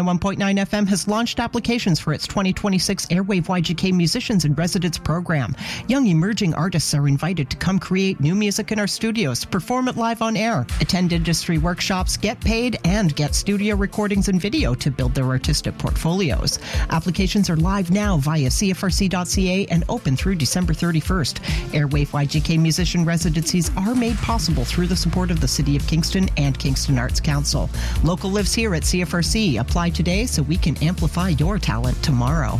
101.9 FM has launched applications for its 2026 Airwave YGK Musicians in Residence program. Young emerging artists are invited to come create new music in our studios, perform it live on air, attend industry workshops, get paid, and get studio recordings and video to build their artistic portfolios. Applications are live now via CFRC.ca and open through December 31st. Airwave YGK Musician Residencies are made possible through the support of the City of Kingston and Kingston Arts Council. Local lives here at CFRC. Apply today so we can amplify your talent tomorrow.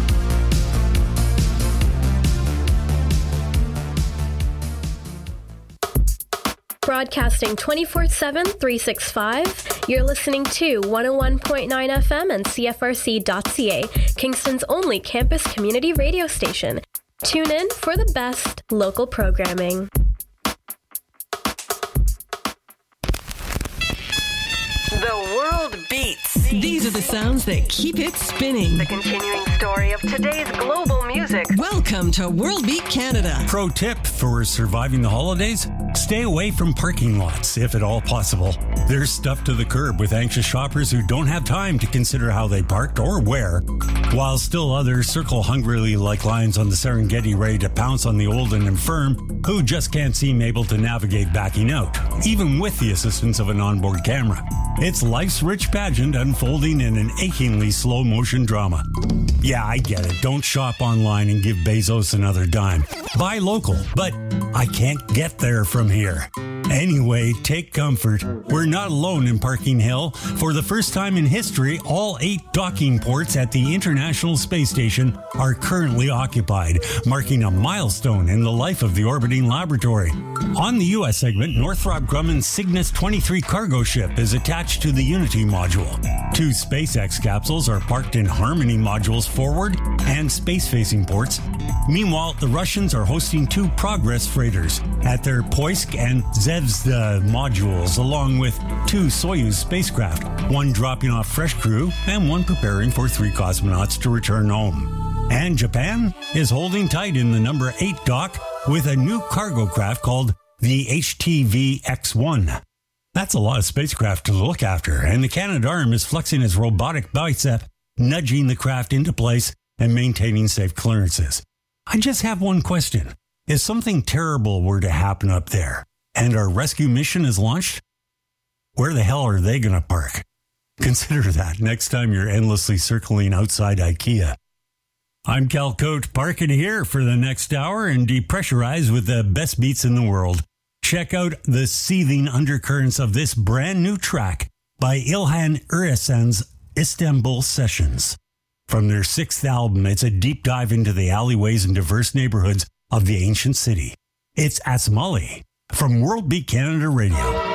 Broadcasting 24/7, 365, you're listening to 101.9 FM and CFRC.ca, Kingston's only campus community radio station. Tune in for the best local programming. The world beats. These are the sounds that keep it spinning. The continuing story of today's global music. Welcome to World Beat Canada. Pro tip for surviving the holidays? Stay away from parking lots, if at all possible. They're stuffed to the curb with anxious shoppers who don't have time to consider how they parked or where, while still others circle hungrily like lions on the Serengeti ready to pounce on the old and infirm who just can't seem able to navigate backing out, even with the assistance of an onboard camera. It's life's rich pageant unfolding in an achingly slow-motion drama. Yeah, I get it. Don't shop online and give Bezos another dime. Buy local, but I can't get there from here. Anyway, take comfort. We're not alone in Parking Hill. For the first time in history, all 8 docking ports at the International Space Station are currently occupied, marking a milestone in the life of the orbiting laboratory. On the U.S. segment, Northrop Grumman's Cygnus 23 cargo ship is attached to the Unity module. 2 SpaceX capsules are parked in Harmony modules forward and space-facing ports. Meanwhile, the Russians are hosting 2 Progress freighters at their Poisk and Zvezda modules, along with 2 Soyuz spacecraft, one dropping off fresh crew and one preparing for 3 cosmonauts to return home. And Japan is holding tight in the number 8 dock with a new cargo craft called the HTV-X1. That's a lot of spacecraft to look after, and the Canadarm is flexing its robotic bicep, nudging the craft into place and maintaining safe clearances. I just have one question. If something terrible were to happen up there and our rescue mission is launched, where the hell are they going to park? Consider that next time you're endlessly circling outside IKEA. I'm Cal Cote, parking here for the next hour and depressurize with the best beats in the world. Check out the seething undercurrents of this brand new track by Ilhan Urasan's Istanbul Sessions. From their 6th album, it's a deep dive into the alleyways and diverse neighborhoods of the ancient city. It's Asmali from World Beat Canada Radio.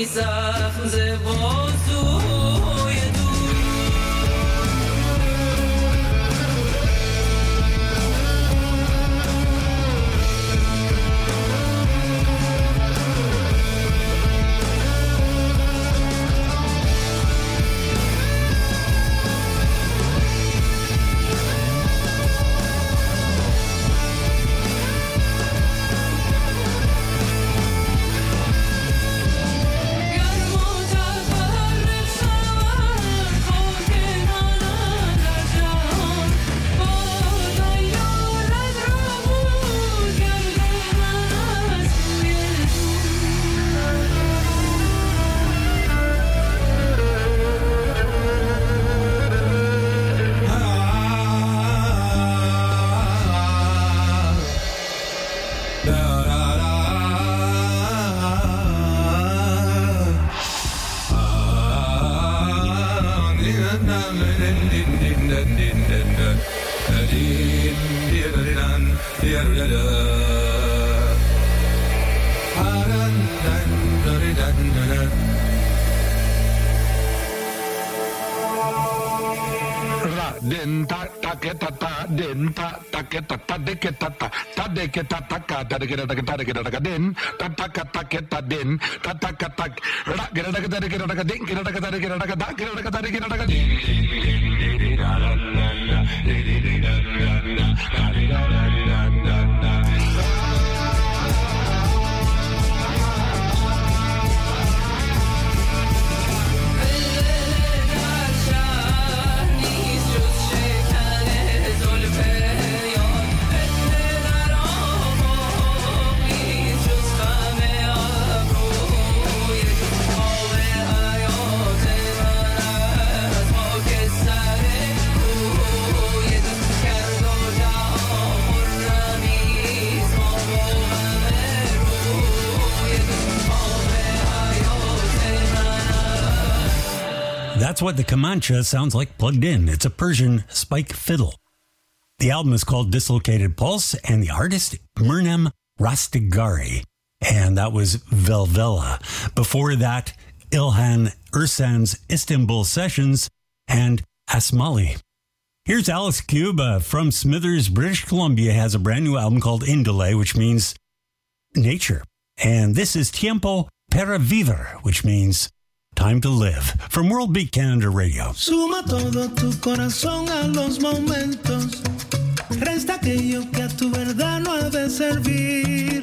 That's what the Kamancha sounds like plugged in. It's a Persian spike fiddle. The album is called Dislocated Pulse, and the artist, Murnem Rastigari. And that was Velvela. Before that, Ilhan Ersan's Istanbul Sessions and Asmali. Here's Alice Cuba from Smithers, British Columbia, has a brand new album called Indole, which means nature. And this is Tiempo para Vivir, which means time to live, from World Beat Canada Radio. Suma todo tu corazón a los momentos. Resta aquello que a tu verdad no ha de servir.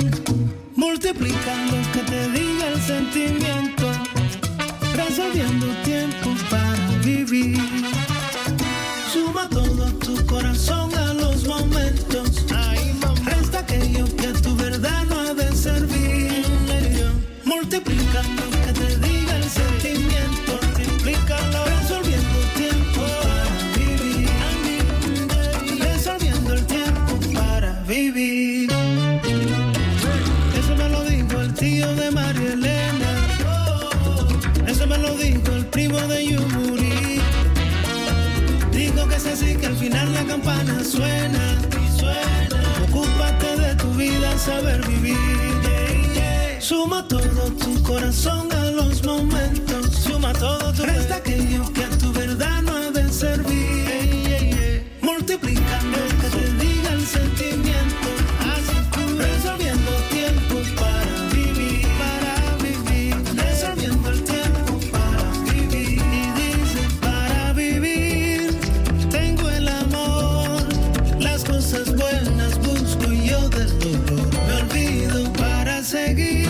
Multiplica lo que te diga el sentimiento. Resolviendo tiempo para vivir. Suma todo tu corazón a los momentos. Resta aquello que a tu verdad no ha de servir. Multiplica lo que te diga el sentimiento. Multiplícalo, resolviendo tiempo para vivir. Resolviendo el tiempo para vivir. Eso me lo dijo el tío de María Elena. Eso me lo dijo el primo de Yumuri. Digo que es así, que al final la campana suena. Ocúpate de tu vida, saber vivir. Suma todo tu corazón a los momentos. Suma todo tu resta aquello que a tu verdad no ha de servir. Multiplica lo que te diga el sentimiento. Resolviendo tiempos para vivir. Resolviendo el tiempo para vivir. Y dice para vivir tengo el amor. Las cosas buenas busco y yo del dolor me olvido para seguir.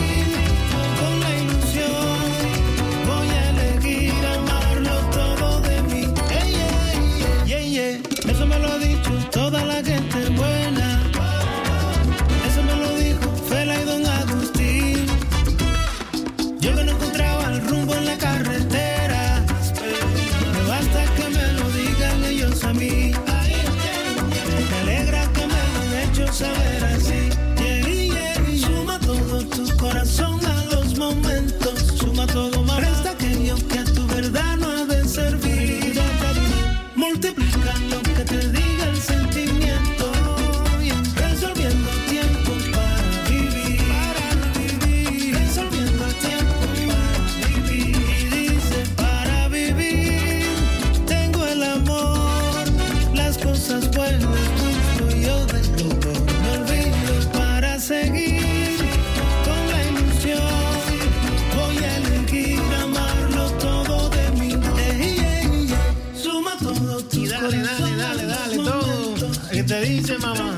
Eso me lo ha dicho toda la gente buena. Eso me lo dijo Fela y Don Agustín. Yo que no encontraba el rumbo en la carretera. Me basta que me lo digan ellos a mí. Me alegra que me lo han hecho saber así. Suma todo tu corazón a los momentos. Suma todo más. Resta aquello que a tu verdad no ha de servir. Multiplica lo que te diga el sentimiento. Resolviendo tiempo para vivir. Resolviendo el tiempo para dice mamá.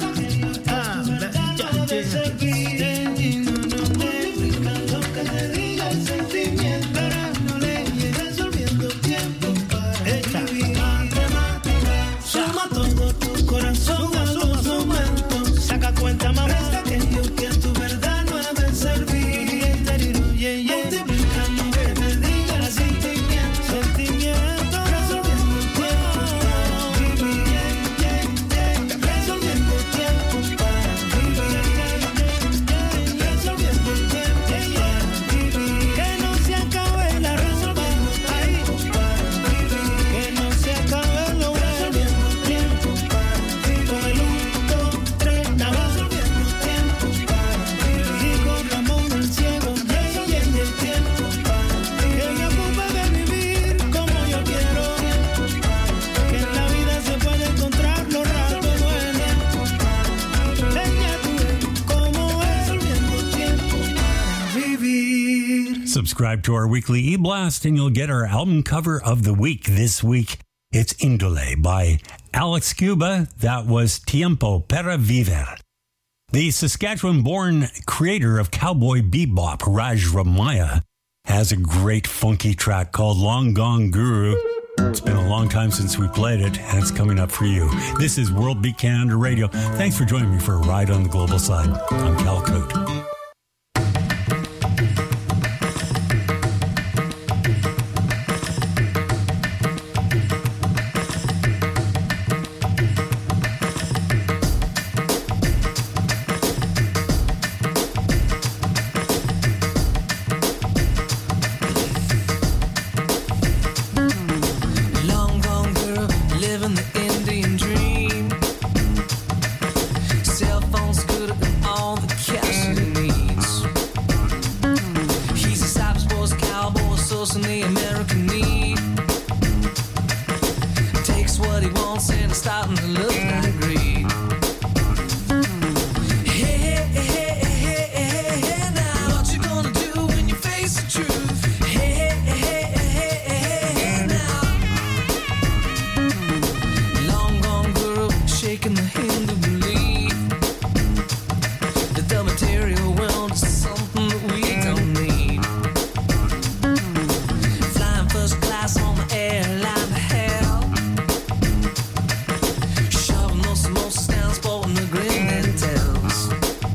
Suma todo tu corazón a los momentos. Saca cuenta, mamá, que yo que tu verdad no ha de servir. Multiplicando que te diga sentimiento, resolviendo tiempo para vivir, resolviendo tiempo para vivir, resolviendo tiempo para vivir, que no se acabe la resolviendo tiempo para vivir, que no se acabe lo resolviendo tiempo para vivir, con el 1, 2, 3, nada resolviendo tiempo para vivir, y con Ramón el ciego, resolviendo el tiempo para vivir, que me ocupe de vivir como yo quiero, que en la vida se puede encontrar lo raro bueno, ella tú ves cómo es resolviendo tiempo para vivir. Subscribe to our weekly e-blast and you'll get our album cover of the week. This week, it's Indole by Alex Cuba. That was Tiempo para Vivir. The Saskatchewan-born creator of cowboy bebop, Raj Ramaya, has a great funky track called Long Gone Guru. It's been a long time since we played it, and it's coming up for you. This is World Beat Canada Radio. Thanks for joining me for a ride on the global side. I'm Cal Cote. Long gone girl, living the Indian dream. Cell phone, scooter, and all the cash she needs. He's a cyber sports cowboy, sourcing the American need. Takes what he wants and it's starting to look like greed. Hey, hey, hey, hey, hey, now what you gonna do when you face the truth? Hey, hey, hey, hey, hey, now. Long gone girl, shaking the Hindu belief that the material world is something that we don't need. Flying first class on the airline to hell, shoving those samosas down, sporting the grin and tells.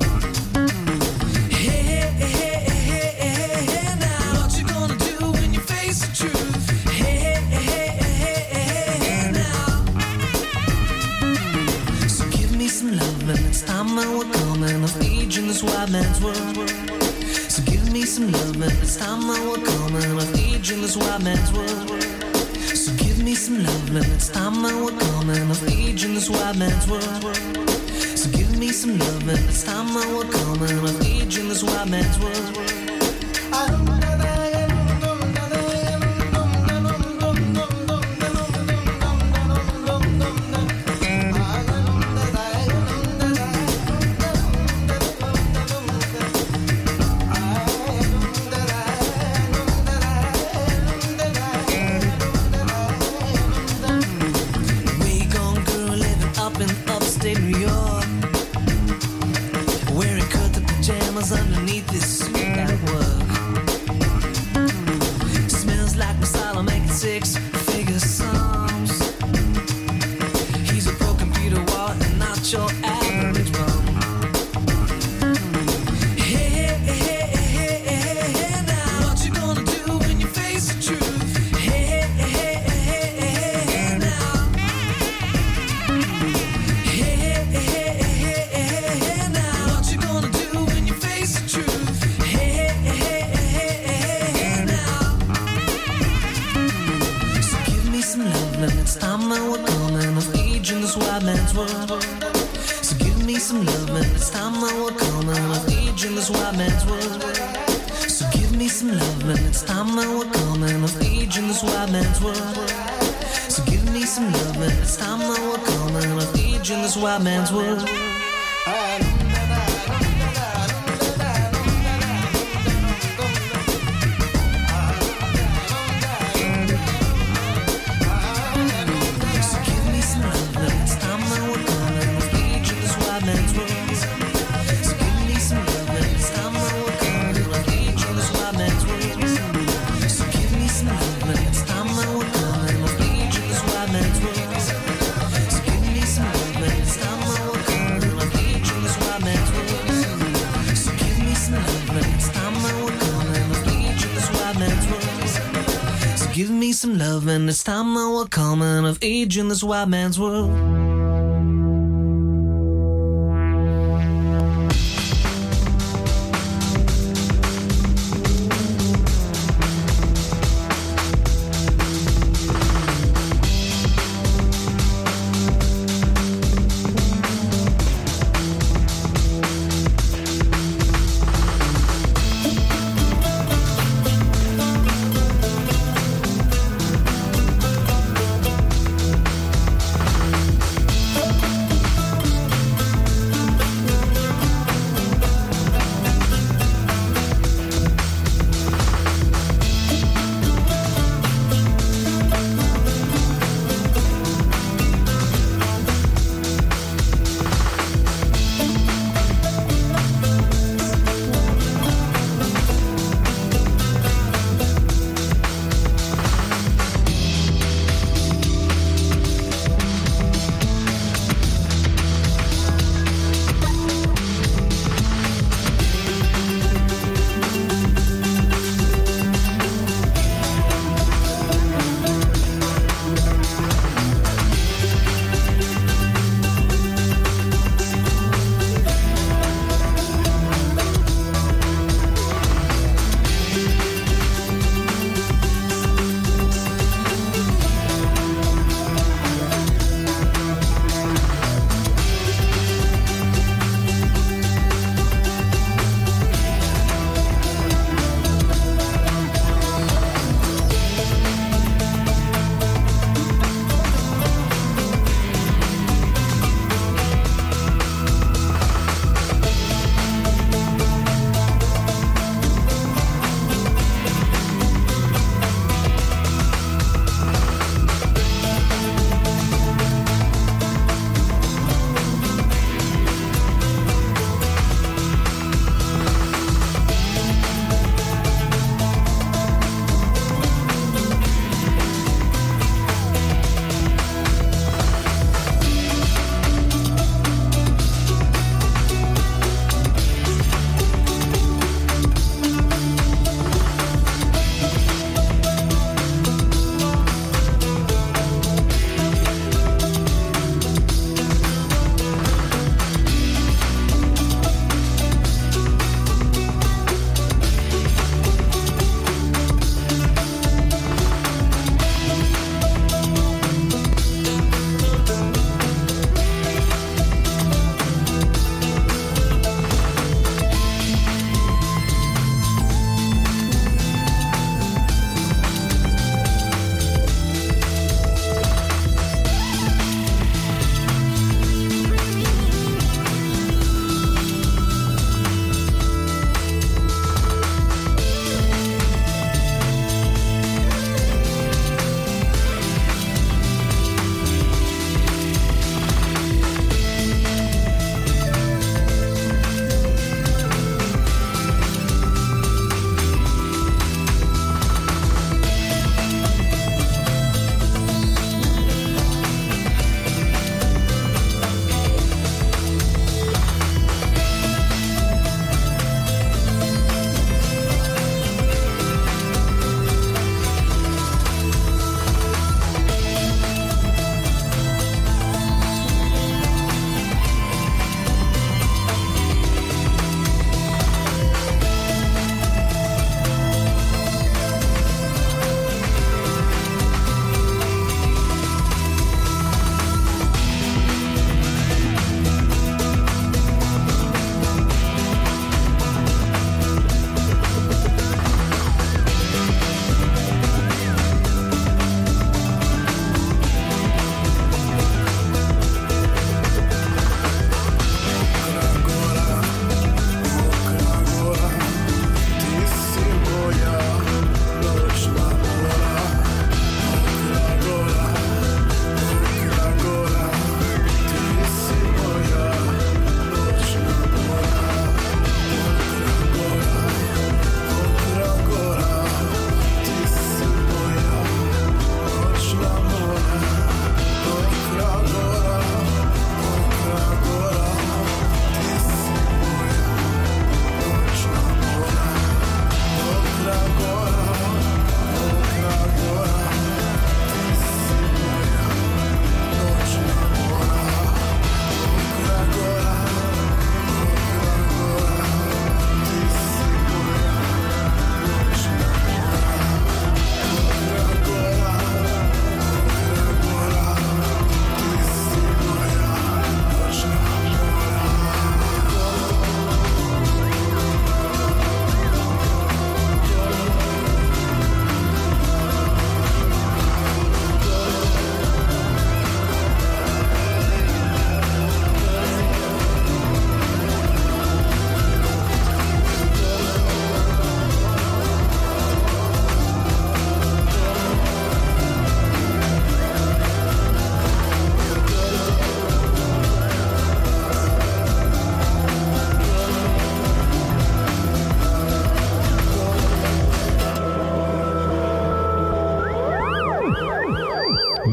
Hey, hey, hey, hey, hey, now what you gonna do when you face the truth? Hey, hey, hey, hey, hey, now. So give me some love and it's time that we're coming of age in this white man's world. So give me some love and it's time that we're coming of age in this white man's world. So give me some love and it's time that we're coming of age in this white man's world. So give me some love and it's time that we're coming of age in this white man's world. Way gone girl living up in upstate New York, wearing cut the pajamas underneath his suit at work. Smells like masala making six-figure sums. He's a pro computer wall and not your average bum. Hey, hey, hey, hey, hey, now what you gonna do when you face the truth? Hey, hey, hey, hey, hey, now. Hey, hey, hey, hey, hey, now what you gonna do when you face the truth? Hey, hey, hey, hey, hey, now. So give me some love and it's time that we're coming of age in this white man's world. So give me some love and it's time that we're coming of age in this white man's world. So give me some love and it's time that we're coming of age in this white man's world. So give me some love and it's time that we're coming of age in this white man's world. So give me some love and it's time that we're coming of age give me some love, and it's time that we're coming of age in this white man's world.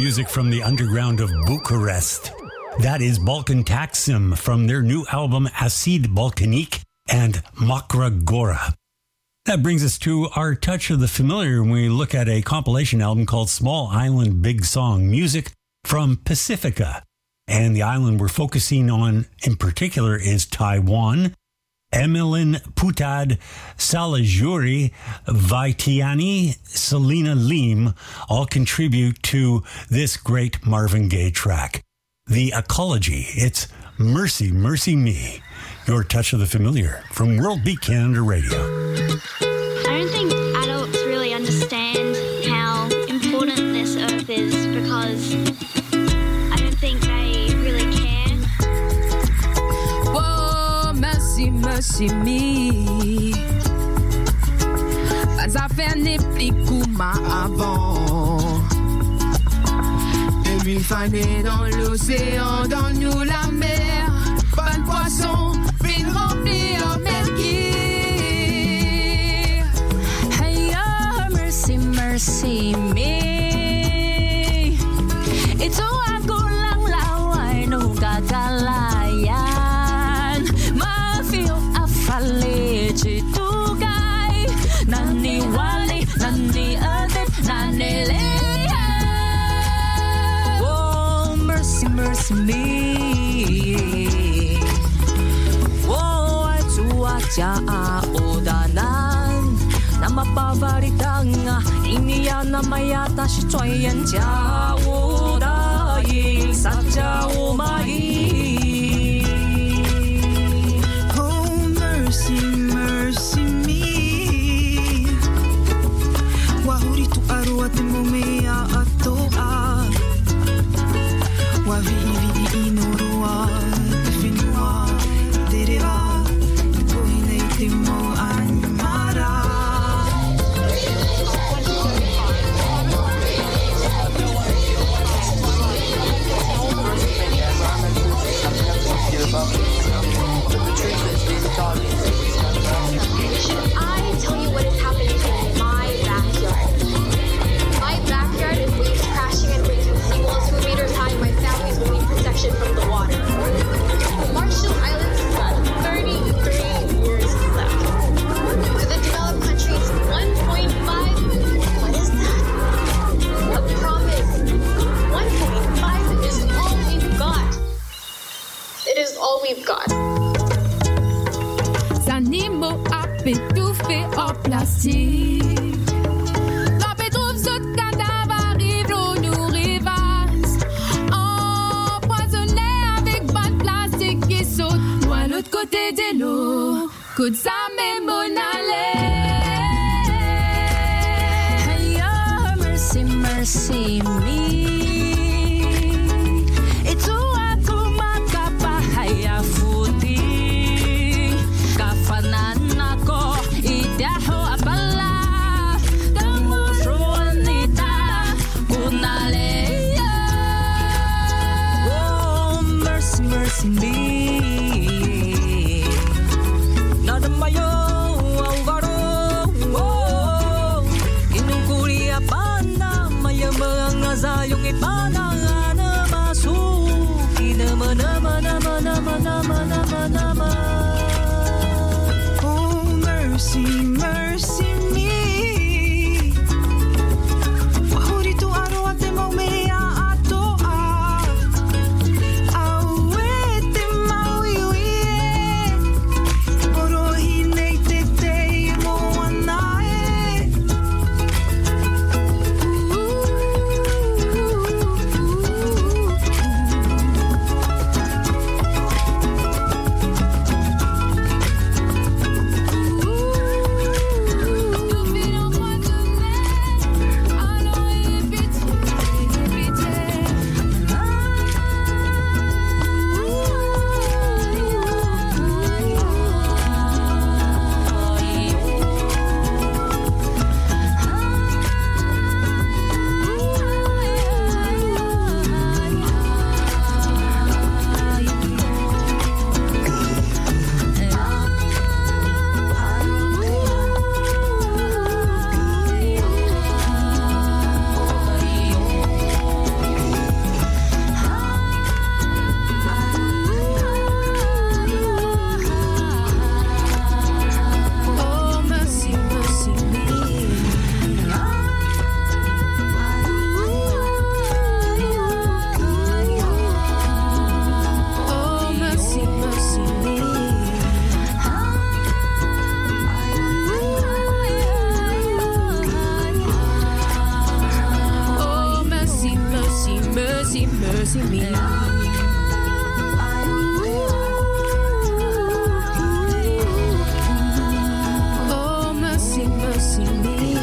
music from the underground of Bucharest. That is Balkan Taksim from their new album Acid Balkanique and Makra Gora. That brings us to our touch of the familiar when we look at a compilation album called Small Island Big Song, music from Pacifica. And the island we're focusing on in particular is Taiwan. Emilin Putad, Salajuri, Vaitiani, Selena Lim all contribute to this great Marvin Gaye track. The Ecology, it's Mercy, Mercy Me. Your touch of the familiar from World Beat Canada Radio. I don't think adults really understand how important this earth is because I don't think they really care. Oh, mercy, mercy me. Pas à faire n'est plus comme avant. 2000 fanées dans l'océan, dans nous la mer. Pas de poisson, vine remplie en merguez. Hey, oh, mercy, mercy me. Ito ako lang laway no gagalayan. Mafio afale chitugay. Naniwali, nani adet, nanilea. Oh, mercy, mercy me. Wacha odanan na mapabaritang iniya na mayata si Choyan Jia Udai Satya Umai. Oh, mercy, mercy me. Wahuri tu arua te momea atoa. Wavidi inoroa te whenua te rea. Timo Anmara. I tell you what is happening in my backyard. My backyard is waves crashing and breaking seawalls 2 meters high. My family's will need protection from the water. The Marshall Islands got 33 years left. To the developed countries, 1.5. What is that? A promise. 1.5 is all we've got. It is all we've got. Animaux à étouffés en plastique. La paix trouve ce cadavre, arrive l'eau nous rivasse. Empoisonné avec pas de plastique qui saute. Loin l'autre côté de l'eau, coup de sa mémonale. Hey, oh, mercy, mercy me. Et tout à tout ma capa, hey, à fouti. Kafananako idaho apala Damushuanita Kunaleya. Oh, mercy, mercy me. Nadamayo augaro. Oh, inungkuri apana mayamang azay. mercy me. Oh, mercy, mercy me.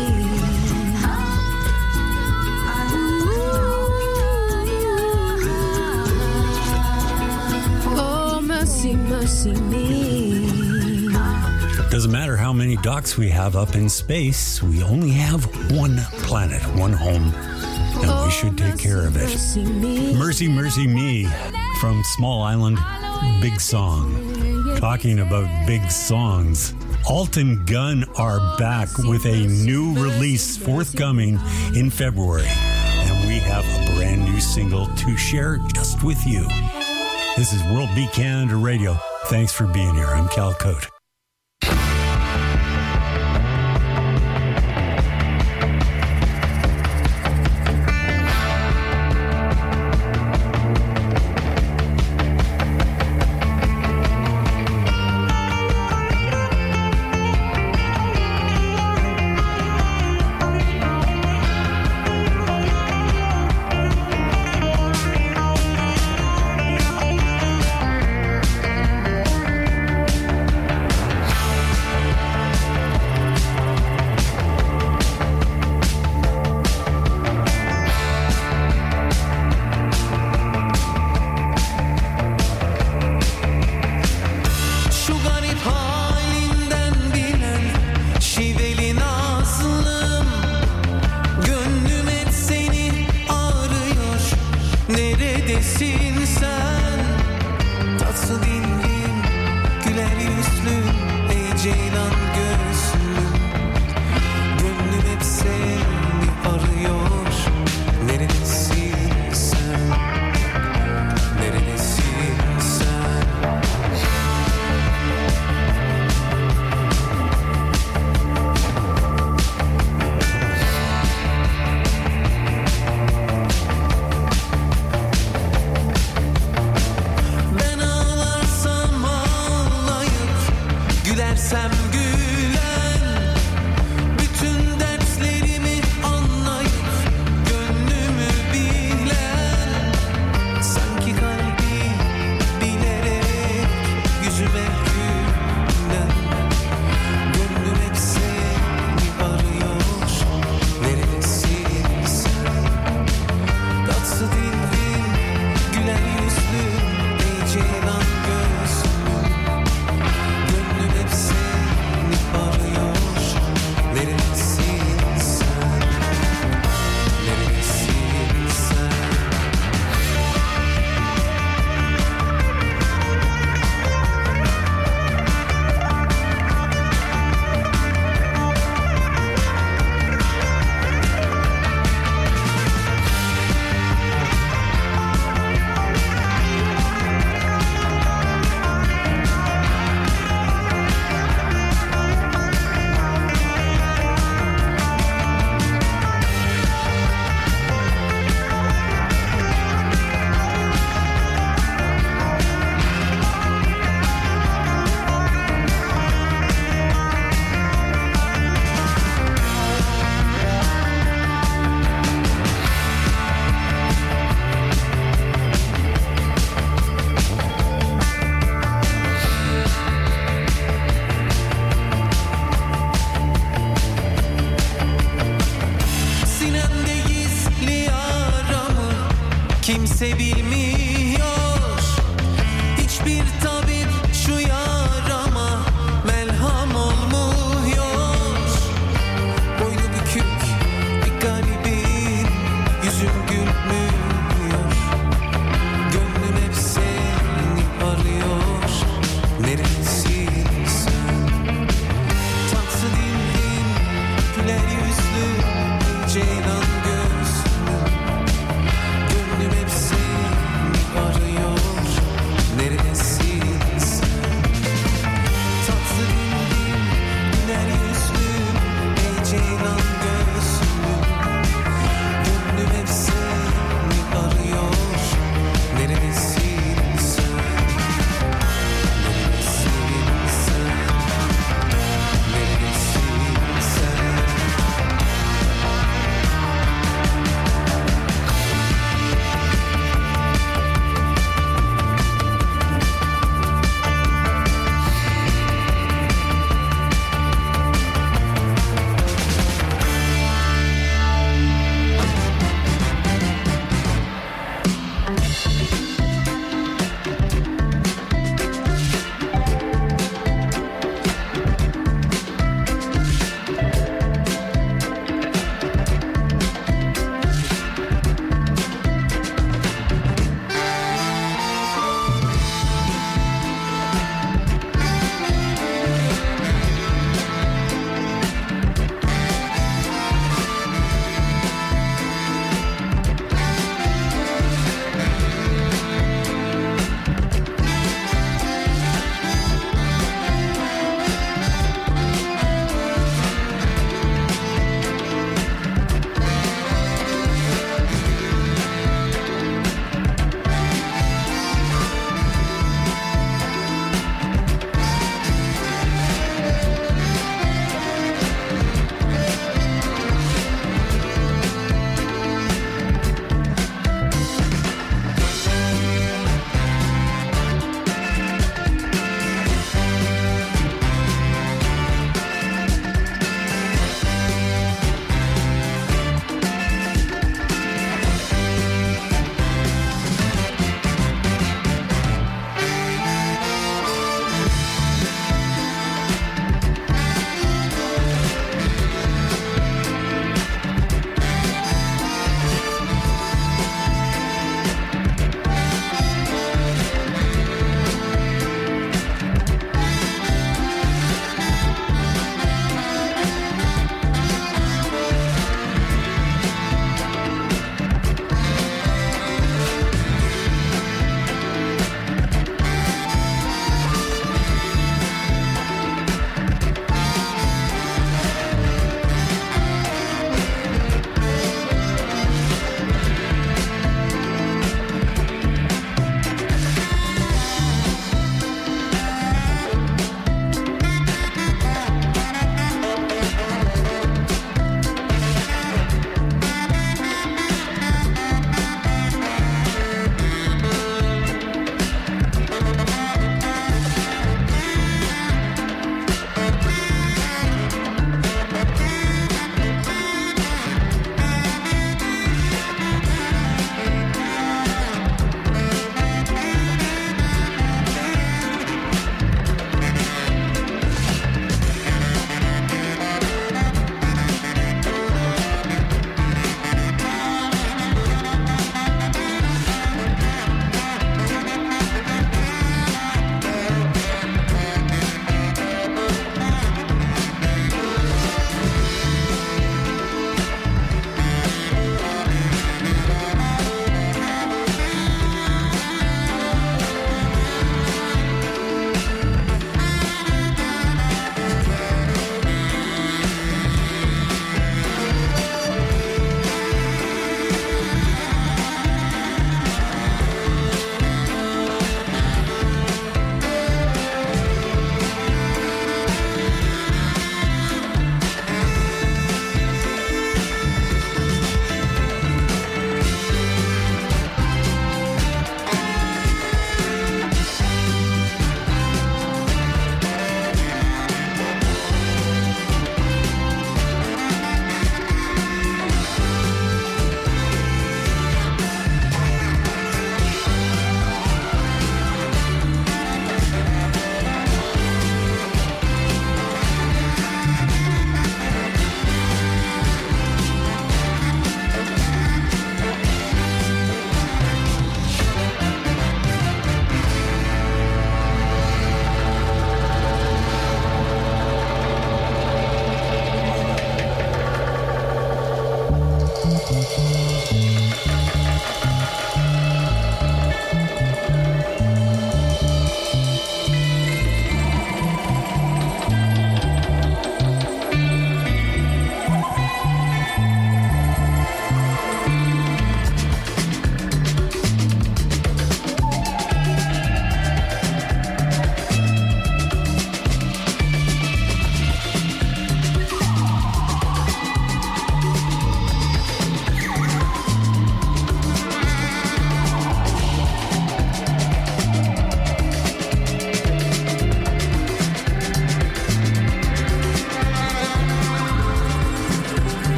Oh, mercy, mercy me. Doesn't matter how many docks we have up in space, we only have one planet, one home, and we should take care of it. Mercy, Mercy Me from Small Island, Big Song. Talking about big songs, Alton Gunn are back with a new release forthcoming in February, and we have a brand new single to share just with you. This is World Beat Canada Radio. Thanks for being here. I'm Cal Cote. kimse bilmiyor. Hiçbir tabip şu yarama melham olmuyor. Boynu bükük bir garibim, yüzüm gülmüyor. Gönlüm hep seni arıyor. Neredesin sen? Tatlı dillim, güler yüzlü, ceylan gözlü. Gönlüm hep seni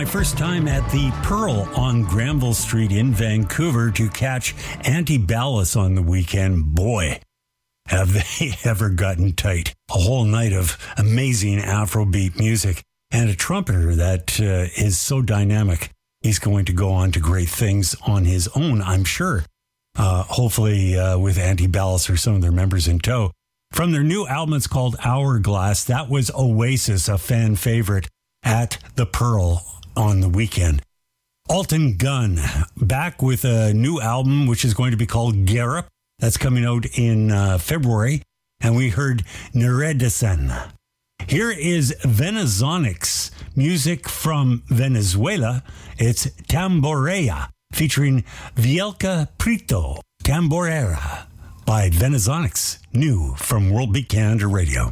my first time at the Pearl on Granville Street in Vancouver to catch Antibalas on the weekend. Boy, have they ever gotten tight. A whole night of amazing Afrobeat music and a trumpeter that is so dynamic. He's going to go on to great things on his own, I'm sure. Hopefully with Antibalas or some of their members in tow. From their new album, it's called Hourglass. That was Oasis, a fan favorite at the Pearl on the weekend. Alton Gunn, back with a new album, which is going to be called Gerup. That's coming out in February. And we heard Neredesan. Here is Venezonics, music from Venezuela. It's Tamborea, featuring Vielka Prieto, Tamborera, by Venezonics, new from World Beat Canada Radio.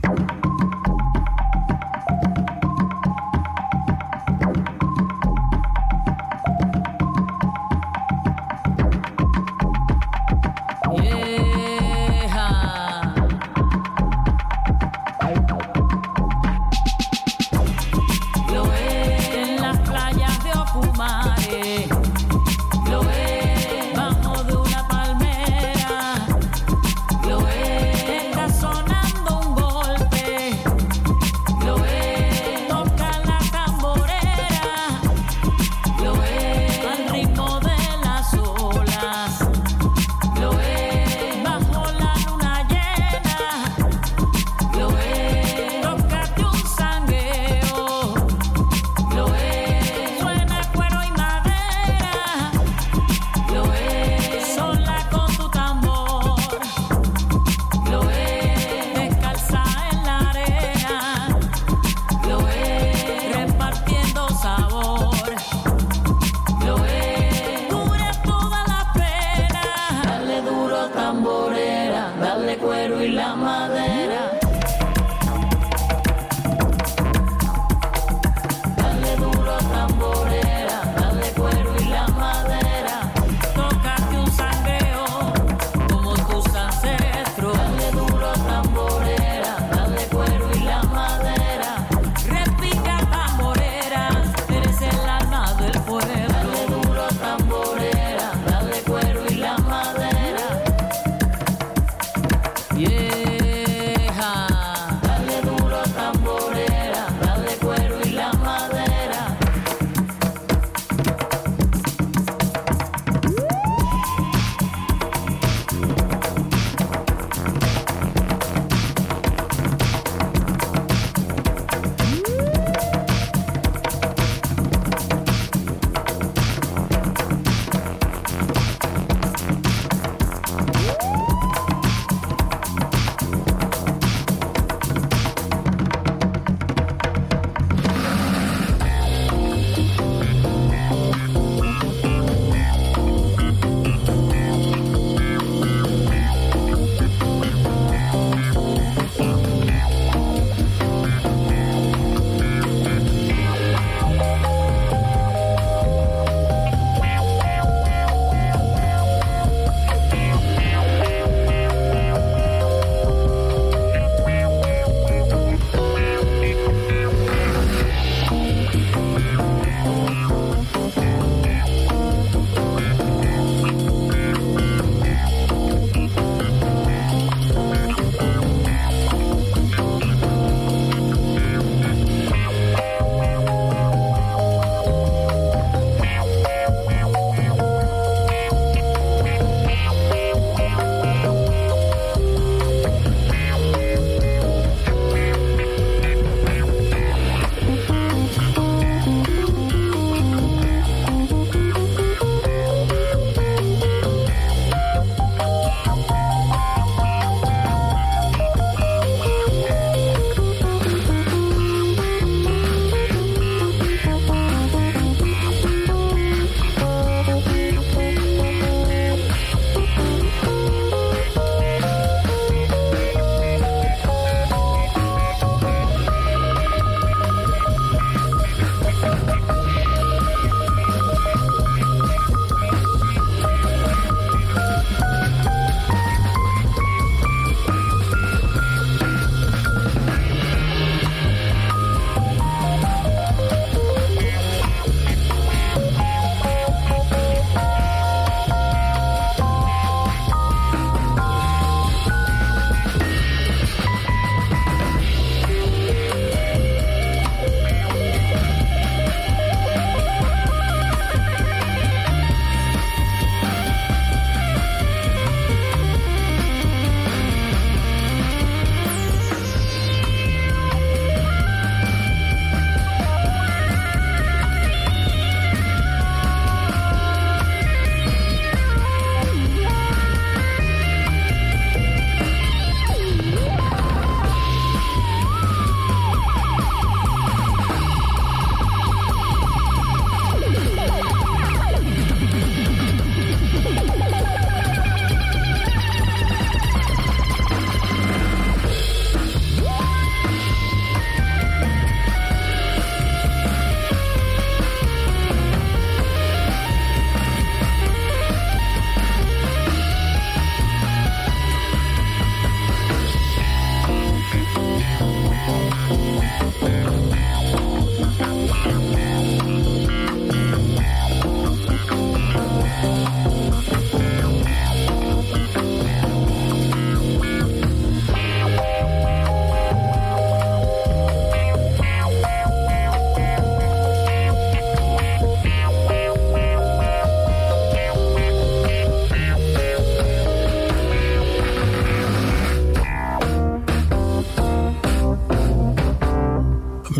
Sonando un golpe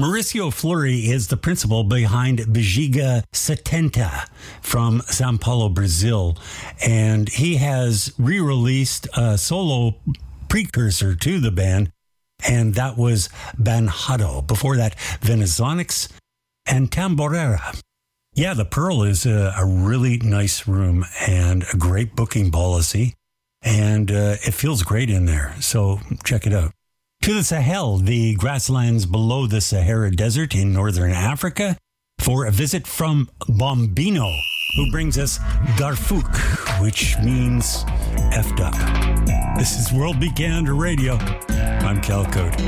Mauricio Fleury is the principal behind Bexiga 70 from Sao Paulo, Brazil. And he has re-released a solo precursor to the band, and that was Banhado. Before that, Venezonics and Tamborera. Yeah, the Pearl is a really nice room and a great booking policy, and it feels great in there, so check it out. To the Sahel, the grasslands below the Sahara Desert in northern Africa, for a visit from Bombino, who brings us Darfouk, which means effed up. This is World Beat Canada Radio. I'm Cal Cody.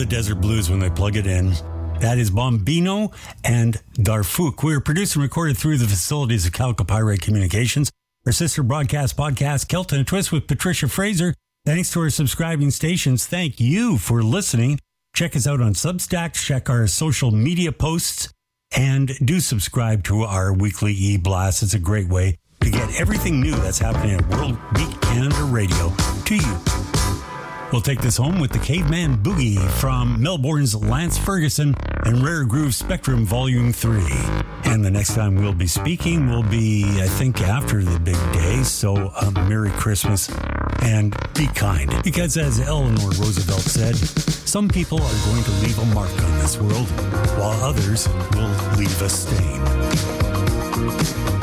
the Desert Blues when they plug it in. That is Bombino and Darfouk. We were produced and recorded through the facilities of Calico Pirate Communications. Our sister broadcast podcast, Kelton and Twist with Patricia Fraser. Thanks to our subscribing stations. Thank you for listening. Check us out on Substack. Check our social media posts. And do subscribe to our weekly e-blast. It's a great way to get everything new that's happening at World Beat Canada Radio to you. We'll take this home with the Caveman Boogie from Melbourne's Lance Ferguson and Rare Groove Spectrum Volume 3. And the next time we'll be speaking will be, I think, after the big day. So, Merry Christmas and be kind. Because as Eleanor Roosevelt said, some people are going to leave a mark on this world, while others will leave a stain.